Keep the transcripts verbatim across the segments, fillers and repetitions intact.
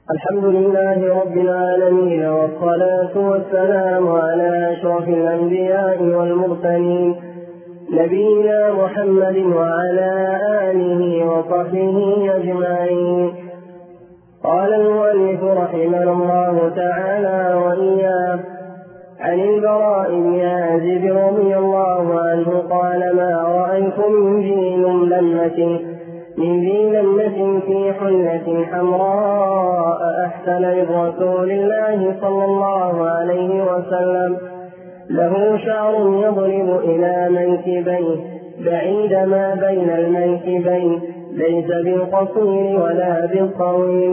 الحمد لله رب العالمين، والصلاة والسلام على أشرف الأنبياء والمرسلين نبينا محمد وعلى آله وصحبه أجمعين. قال المؤلف رحمه الله تعالى وإياه: عن البراء بن عازب رضي الله عنه قال: ما رأيت من ذي لمة من ذي لمة في حلة حمراء أحسن من رسول الله صلى الله عليه وسلم، له شعر يضرب إلى منكبيه بعيد ما بين المنكبين، ليس بالقصير ولا بالطويل.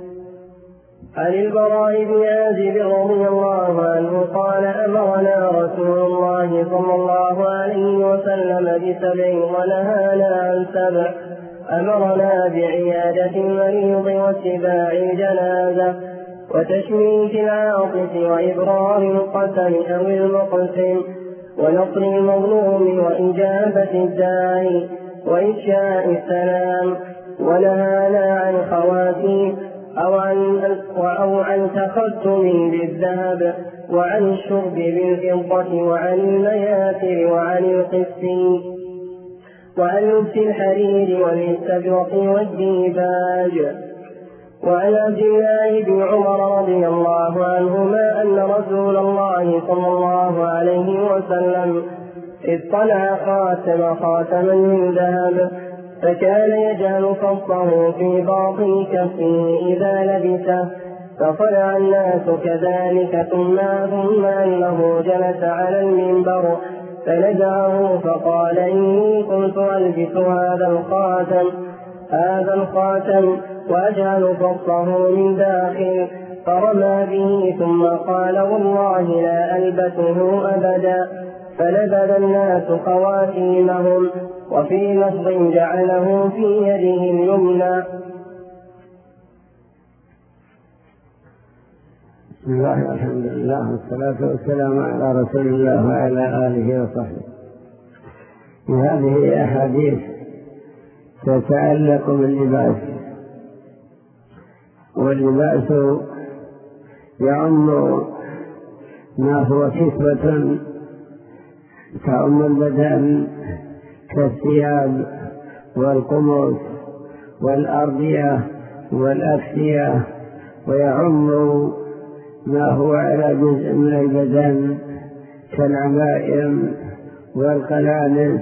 عن البراء بن عازب رضي الله عنه قال: أمرنا رسول الله صلى الله عليه وسلم بسبع ونهانا عن سبع. أمرنا بعيادة المريض واتباع الجنازة وتشميت العاطف وإبرار القسم أو المقسم ونصر المظلوم وإجابة الداعي وإفشاء السلام. ونهانا عن خواتيم أو عن, أو عن تختم بالذهب وعن الشرب بالفضة وعن المياثر وعن القسطين وعن لبس الحرير والاستبرق والديباج. وعن عبد الله بن عمر رضي الله عنهما أن رسول الله صلى الله عليه وسلم اطلع خاتم خاتما من ذهب، فكان يجعل فصه في باطن كفه إذا لبسه، فصنع الناس كذلك. ثم ثم أنه جلس على المنبر فنزعه فقال: إني كنت ألبس هذا الخاتم هذا الخاتم وأجعل فصه من داخل، فرمى به ثم قال: والله لا ألبسه أبدا. فنبذ الناس خواتيمهم، وفي لفظ جعله في يده اليمنى. بسم الله والحمد لله والصلاة والسلام على رسول الله وعلى آله وصحبه. هذه أحاديث تتعلق باللباس، واللباس يعم ما هو كسوة تعم البدن كالثياب والقمص والأردية والأكسية، ويعم ما هو على جزء من البدن كالعمائم والقلانس،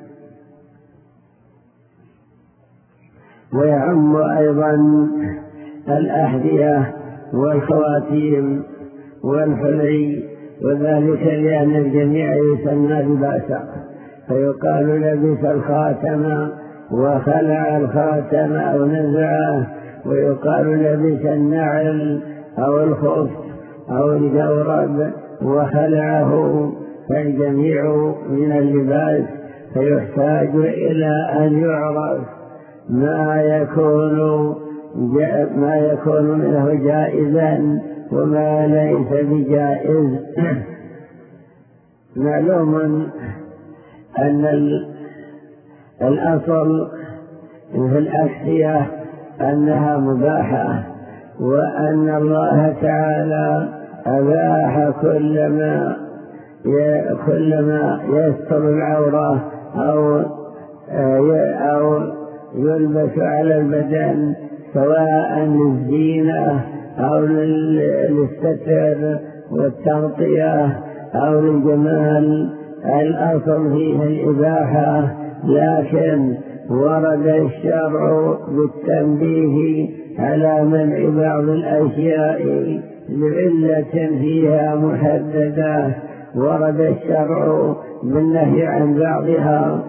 ويعم أيضا الأحذية والخواتيم والحلي، وذلك لأن الجميع يسمى لباسا، فيقال لبس الخاتم وخلع الخاتم أو نزعه، ويقال لبس النعل أو الخف أو الجورب وخلعه، فالجميع من اللباس. فيحتاج إلى أن يعرف ما يكون ما يكون منه جائزا وما ليس بجائز. معلوم أن الأصل في الأكسية أنها مباحة، وأن الله تعالى أباح كل ما كل ما يستر العورة أو أو يلبس على البدن، سواء للزينة أو للستر والتغطية أو للجمال. الأصل فيه الإباحة، لكن ورد الشرع بالتنبيه على منع بعض الأشياء لعلة فيها محددة. ورد الشرع بالنهي عن بعضها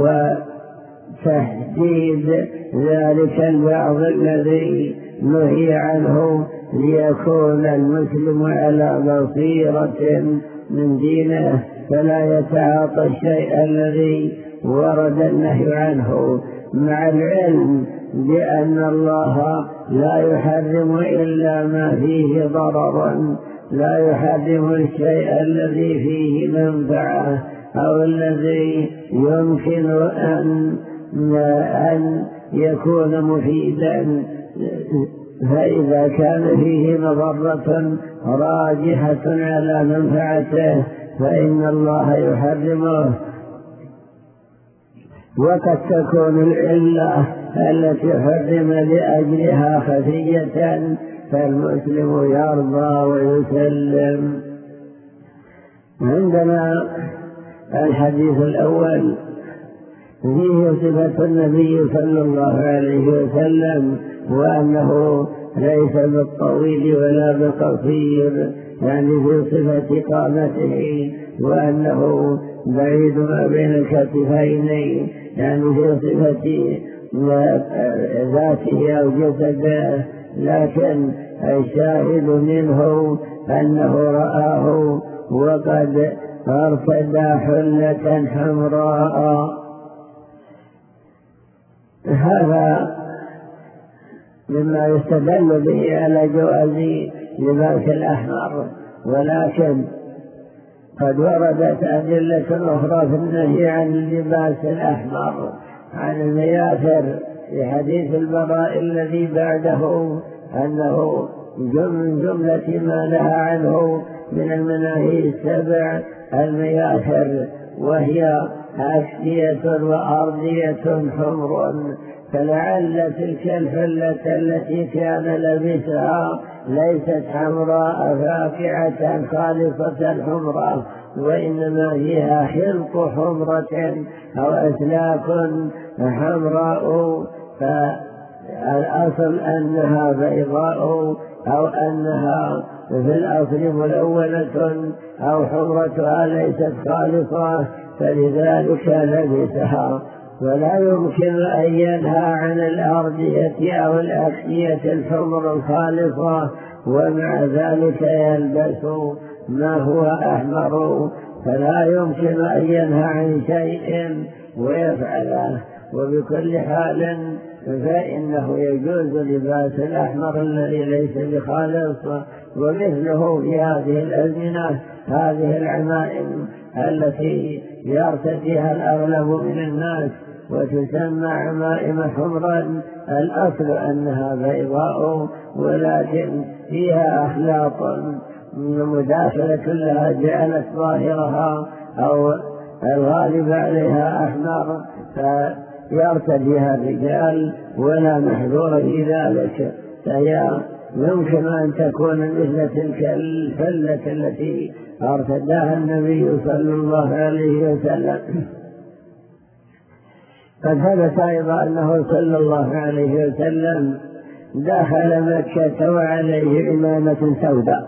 وتحديد ذلك البعض الذي نهي عنه، ليكون المسلم على بصيرة من دينه، فلا يتعاطى الشيء الذي ورد النهي عنه، مع العلم بأن الله لا يحرم إلا ما فيه ضرر، لا يحرم الشيء الذي فيه منفعة أو الذي يمكن أن أن يكون مفيدا فإذا كان فيه مضرة راجحة على منفعته فإن الله يحرمه. وقد تكون العلة التي حرم لأجلها خفية فالمسلم يرضى ويسلم. عندنا الحديث الأول فيه صفة النبي صلى الله عليه وسلم وأنه ليس بالطويل ولا بالقصير، يعني في صفة قامته، وأنه بعيد ما بين الكتفين، يعني في صفة ذاته أو جسده، لكن الشاهد منه أنه رآه وقد ارتدى حلة حمراء. هذا مما يستدل به على جواز لباس الأحمر، ولكن قد وردت أدلة أخرى في النهي عن اللباس الأحمر عن المياثر في حديث البراء الذي بعده أنه من جملة ما نهى عنه من المناهي السبع المياثر، وهي أكسية وأرضية حمر، فلعل تلك الحلة التي كان لبسها ليست حمراء فاقعة خالصة حمراء، وإنما فيها حلق حمرة أو أسلاك حمراء، فالأصل أنها بيضاء أو أنها في الأصل ملونة أو حمرتها ليست خالصة، فلذلك لبسها. ولا يمكن أن ينهى عن الأرضية أو الأكسية الحمر الخالصة ومع ذلك يلبس ما هو أحمر، فلا يمكن أن ينهى عن شيء ويفعله. وبكل حال فإنه يجوز لباس الأحمر الذي ليس بخالص، ومثله في هذه الأزمنة هذه العمائم التي يرتديها الأغلب من الناس وتسمى عمائم حمرا، الأصل أنها بيضاء ولكن فيها أخلاط مداخلة لها جعلت ظاهرها أو الغالب عليها أحمر، فيرتديها الرجال ولا محذور في ذلك، فهي يمكن أن تكون مثل تلك الفلة التي ارتداها النبي صلى الله عليه وسلم. قد ثبت أيضا أنه صلى الله عليه وسلم دخل مكة وعليه إمامة سوداء.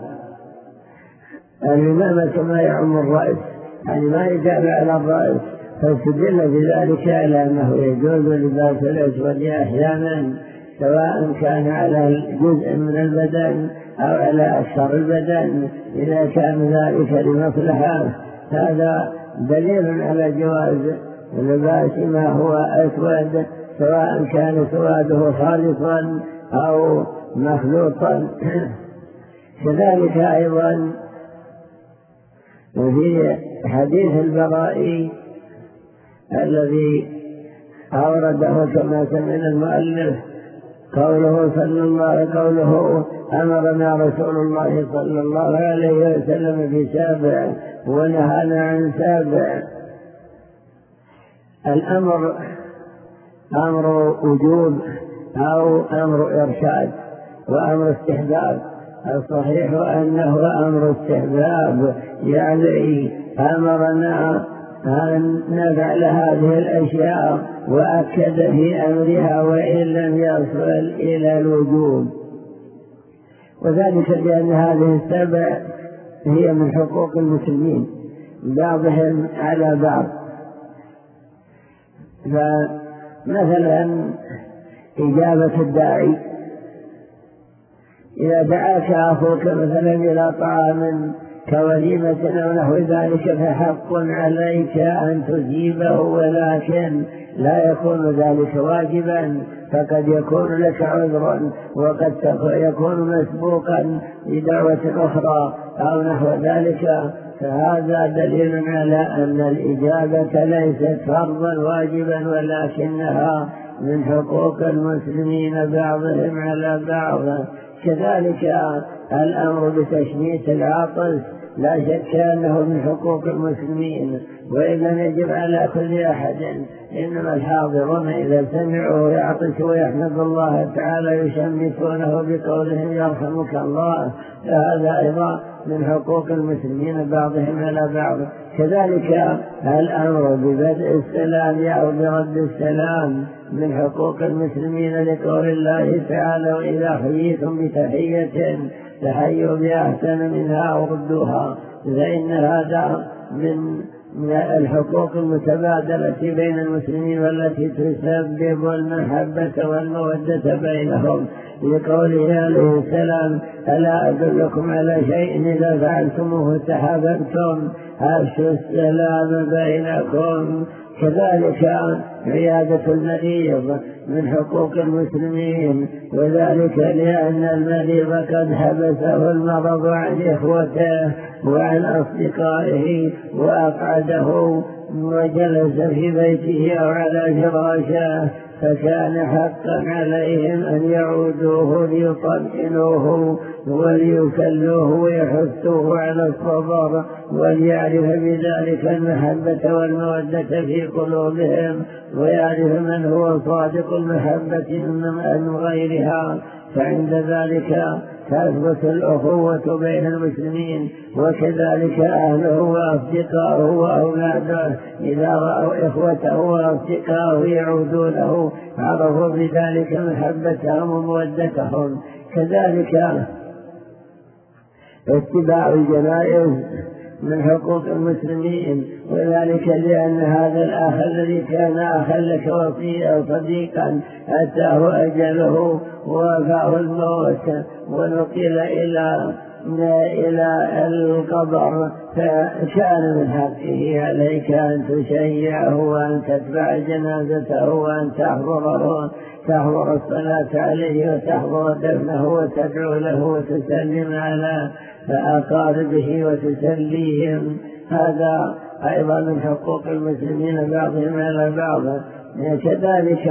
الإمامة ما يعم الرأس، يعني ما يجاب على الرأس، فاستدل بذلك على أنه يجوز لباس الأسود أحيانا سواء كان على جزء من البدن أو على أكثر البدن إذا كان ذلك لمصلحة. هذا دليل على جواز لباس ما هو أسود سواء كان سواده خالصا أو مخلوطا. كذلك أيضا في حديث البراء الذي أورده كما سمعنا المؤلف قوله صلى الله قوله أمرنا رسول الله صلى الله عليه وسلم بسابع ونهانا عن سابع. الأمر أمر وجوب أو أمر إرشاد وأمر استحباب. الصحيح أنه أمر استحباب، يعني أمرنا أن نفعل هذه الأشياء وأكد في أمرها وإن لم يصل إلى الوجوب، وذلك لأن هذه السبع هي من حقوق المسلمين بعضهم على بعض. فمثلا إجابة الداعي، إذا دعاك أخوك مثلا إلى طعام كوليمة أو نحو ذلك فحق عليك أن تجيبه، ولكن لا يكون ذلك واجبا، فقد يكون لك عذر وقد يكون مسبوقا بدعوة أخرى أو نحو ذلك، فهذا دليل على أن الإجابة ليست فرضا واجبا ولكنها من حقوق المسلمين بعضهم على بعض. كذلك الأمر بتشميت العطس لا شك أنه من حقوق المسلمين، وإن لم يجب على كل أحد، إنما الحاضرون إذا سمعوا يعطس ويحمد الله تعالى يشمتونه بقولهم يرحمك الله، فهذا أيضا من حقوق المسلمين بعضهم على بعض. كذلك الأمر ببدء السلام أو برد السلام من حقوق المسلمين لقول الله تعالى وإذا حييتم بتحية فحيوا بأحسن منها أو ردوها، فإن هذا من الحقوق المتبادلة بين المسلمين والتي تسبب المحبة والمودة بينهم، لقوله عليه السلام ألا أدلكم على شيء إذا فعلتموه تحاببتم أفشوا السلام بينكم. كذلك عيادة المريض من حقوق المسلمين، وذلك لأن المريض قد حبسه المرض عن إخوته وعن أصدقائه وأقعده وجلس في بيته أو على فراشه، فكان حقا عليهم أن يعودوه ليطمئنوه وليكلوه ويحثوه على الصبر، وليعرف بذلك المحبة والمودة في قلوبهم، ويعرف من هو صادق المحبة من غيرها، فعند ذلك تثبت الأخوة بين المسلمين. وكذلك أهله وأصدقائه وأولاده إذا رأوا إخوته وأصدقائه يعودونه عرفوا بذلك محبتهم ومودتهم. كذلك اتباع الجنائز من حقوق المسلمين، وذلك لأن هذا الأخ الذي كان أخا لك وصيا صديقا أتاه أجله ووافاه الموت ونقل إلى إلى القبر، فكان من حقه عليك أن تشيعه وأن تتبع جنازته وأن تحضره تحضر الصلاة عليه وتحضر دفنه وتدعو له وتسلم على أقاربه وتسليهم. هذا أيضا من حقوق المسلمين بعضهم على بعض. كذلك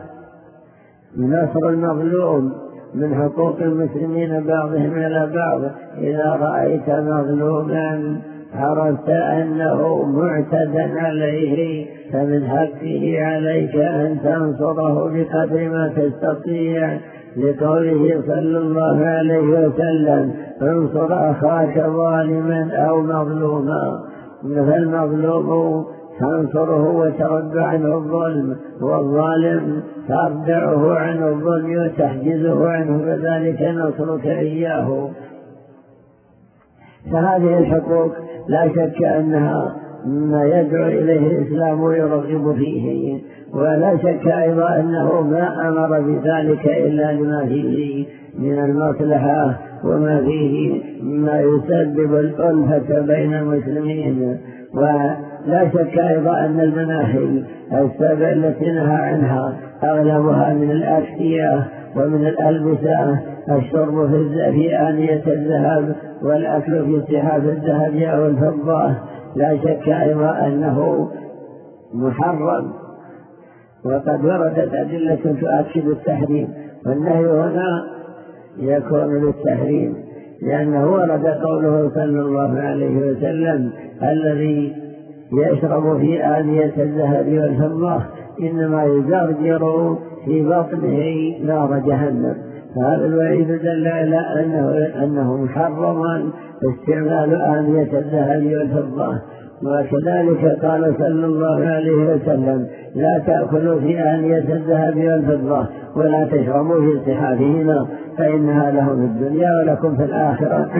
نصر المظلوم من حقوق المسلمين بعضهم على بعض، إذا رأيت مظلوما عرفت أنه معتدى عليه فمن حقه عليك أن تنصره بقدر ما تستطيع، لقوله صلى الله عليه وسلم انصر أخاك ظالما أو مظلوما، فالمظلوم تنصره وترد عنه الظلم، والظالم تردعه عن الظلم وتحجزه عنه، فذلك نصرك إياه. فهذه الحقوق لا شك أنها ما يدعو إليه الإسلام ويرغب فيه، ولا شك أيضا أنه ما أمر بذلك إلا لما فيه من المصلحة وما فيه ما يسبب الألفة بين المسلمين. ولا شك أيضا أن المناهي السبع التي نهى عنها أغلبها من الأكسية ومن الألبسة، الشرب في آنية الذهب والأكل في صحاف الذهب أو الفضة، لا شك أيضا أنه محرم، وقد وردت أدلة تؤكد التحريم، والنهي هنا يكون للتحريم، لأنه ورد قوله صلى الله عليه وسلم الذي يشرب في آنية الذهب والفضة إنما يجرجر في بطنه نار جهنم. فهذا الوعيد دل على أنه, أنه محرم استعمال آنية الذهب والفضة. وكذلك قال صلى الله عليه وسلم لا تأكلوا في آنية الذهب والفضة ولا تشربوا في صحافهما فإنها لهم في الدنيا ولكم في الآخرة.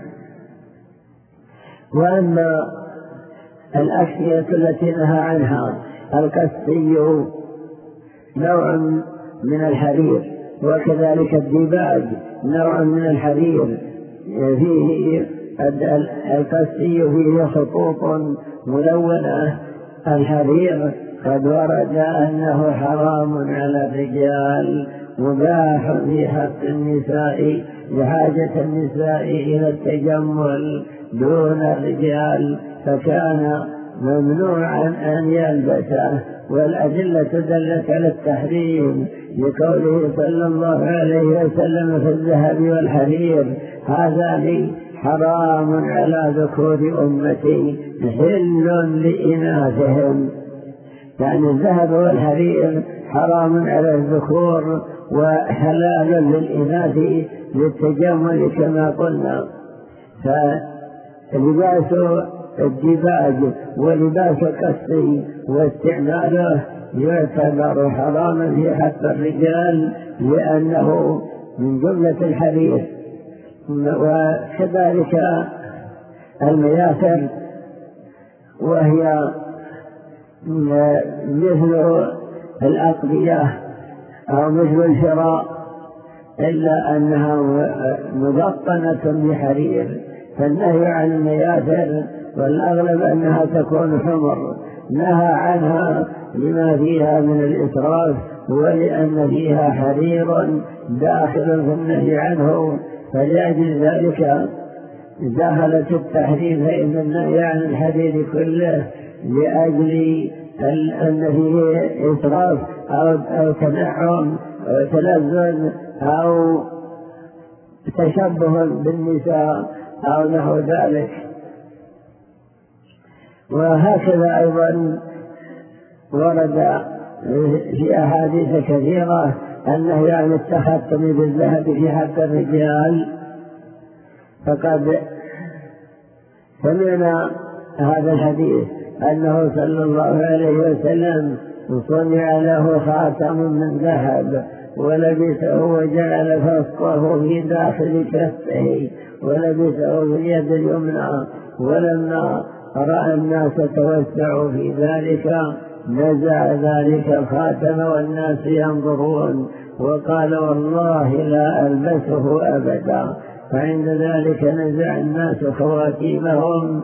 وأما الأكسية التي نهى عنها القسي نوع من الحرير، وكذلك الديباج نوع من الحرير، فيه القسي فيه خطوط ملونة. الحرير قد ورد أنه حرام على الرجال مباح في حق النساء لحاجة النساء إلى التجمل دون الرجال، فكان ممنوعا أن يلبسه والأدلة دلت على التحريم لقوله صلى الله عليه وسلم في الذهب والحرير هذان حرام على ذكور أمتي حل لإناثهم. يعني الذهب والحرير حرام على الذكور وحلال للإناث للتجمل كما قلنا. فلباس الديباج ولباس القصي واستعماله يعتبر حراما في حق الرجال لأنه من جملة الحرير. وكذلك المياسر وهي مثل الأقضية أو مثل الشراء إلا أنها مبطنة بحرير، فالنهي عن المياسر والأغلب أنها تكون حمر، نهى عنها لما فيها من الإسراف ولأن فيها حرير داخل في النهي عنه، فلأجل ذلك دخلت التحريم فإن النهي عن الحرير كله لأجل أن فيه إسراف أو, أو تنعم أو تلذذ أو تشبه بالنساء أو نحو ذلك. وهكذا أيضا ورد في أحاديث كثيرة النهي عن التختم بالذهب في حق الرجال، فقد سمعنا هذا الحديث أنه صلى الله عليه وسلم صنع له خاتم من ذهب ولبسه وجعل فسقه في داخل كفه ولبسه في اليد اليمنى، ولما رأى الناس توسعوا في ذلك نزع ذلك الخاتم والناس ينظرون وقال والله لا ألبسه أبدا. فعند ذلك نزع الناس خواتيمهم،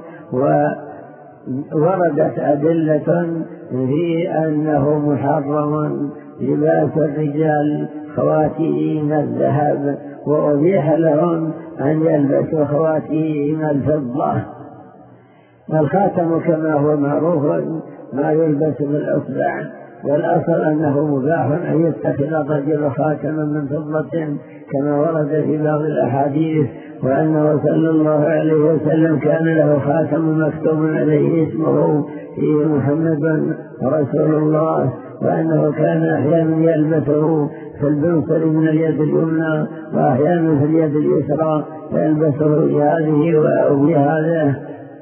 ووردت أدلة في أنه محرم لباس الرجال خواتيم الذهب، وأبيح لهم أن يلبسوا خواتيم الفضة. الخاتم كما هو معروف ما يلبس بالأصبع، والأصل أنه مباح أن يتخذ الرجل خاتما من فضة كما ورد في بعض الأحاديث، وأنه صلى الله عليه وسلم كان له خاتم مكتوب عليه اسمه فيه محمد رسول الله، وأنه كان أحيانا يلبسه في البنصر من اليد اليمنى وأحيانا في اليد اليسرى يلبسه بهذه أو بهذا.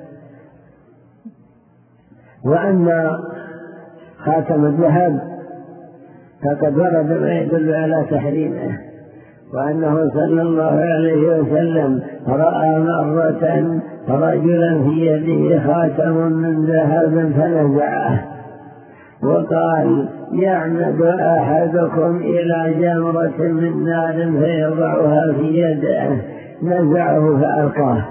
وأما خاتم الذهب فقد ورد ما يدل على تحريمه، وأنه صلى الله عليه وسلم رأى مرة رجلا في يده خاتم من ذهب فنزعه وقال يعمد أحدكم إلى جمرة من نار فيضعها في يده، نزعه فألقاه.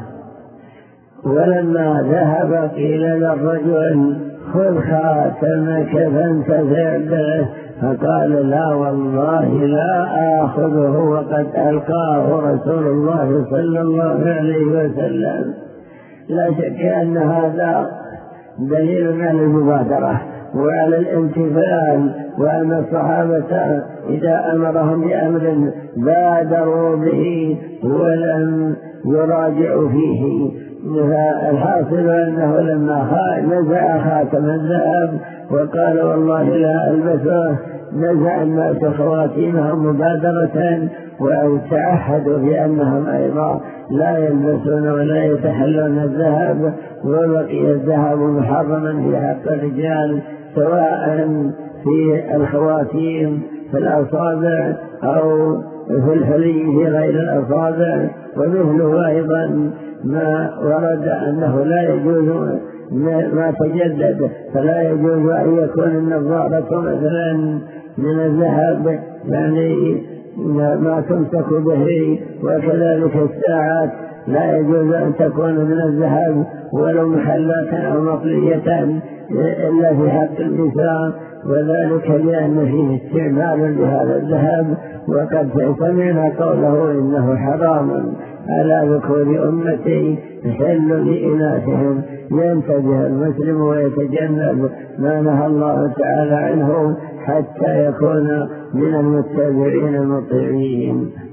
ولما ذهب قيل للرجل خذ خاتمك فانتفع به، فقال لا والله لا آخذه وقد ألقاه رسول الله صلى الله عليه وسلم. لا شك أن هذا دليل على المبادرة وعلى الامتثال، وأن الصحابة إذا أمرهم بأمر بادروا به ولم يراجعوا فيه. الحاصل أنه لما نزع خاتم الذهب وقال والله لا ألبسه نزع الناس خواتيمهم مبادرة، وتعهدوا بأنهم أيضا لا يلبسون ولا يتحلون الذهب، وبقي الذهب محرما في حق الرجال سواء في الخواتيم في الأصابع أو في الحلي في غير الأصابع. ومثله أيضا ما ورد أنه لا يجوز ما تجدد، فلا يجوز أن يكون النظارة مثلا من الذهب يعني ما تمسك به، وكذلك الساعات لا يجوز أن تكون من الذهب ولو محلات أو مطلية إلا في حق النساء، وذلك لأن فيه استعمال لهذا الذهب، وقد سمعنا قوله إنه حرام على ذكور أمتي حل لإناثهم، ينتبه المسلم ويتجنب ما نهى الله تعالى عنه حتى يكون من المتبعين المطيعين.